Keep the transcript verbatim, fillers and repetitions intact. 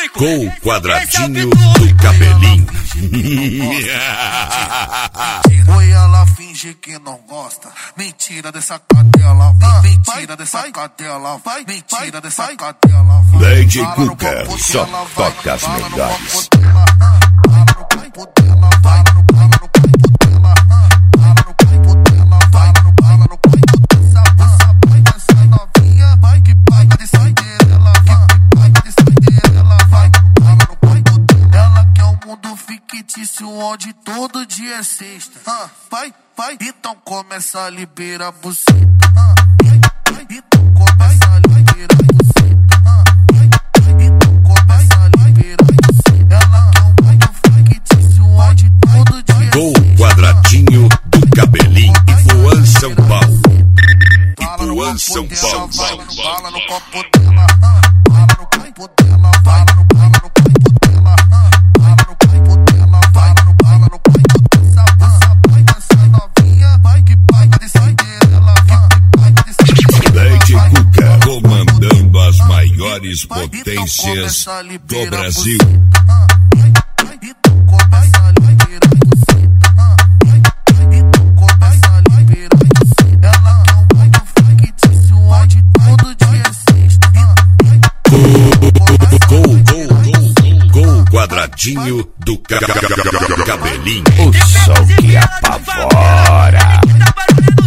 público. Com o quadradinho do cabelinho. Oi, ela finge que não gosta. Mentira dessa cadela. Mentira dessa cadela. Mentira dessa cadela. Lady Cuca só toca as melhores. Onde todo dia é sexta. Ah, vai, vai, então começa a liberar a buceta. Ah, vai, vai, então começa a liberar a buceta. Ah, vai, vai, então começa a liberar a buceta. Ela quer um mundo fictício onde todo dia é sexta. Com o quadradinho do cabelinho. Ipuã, São Paulo. Ipuã, São Paulo. Fala no copo dela. Fala no copo dela. Fala no copo dela. Comandando as maiores potências do Brasil. Com o quadradinho do cabelinho. O som que apavora.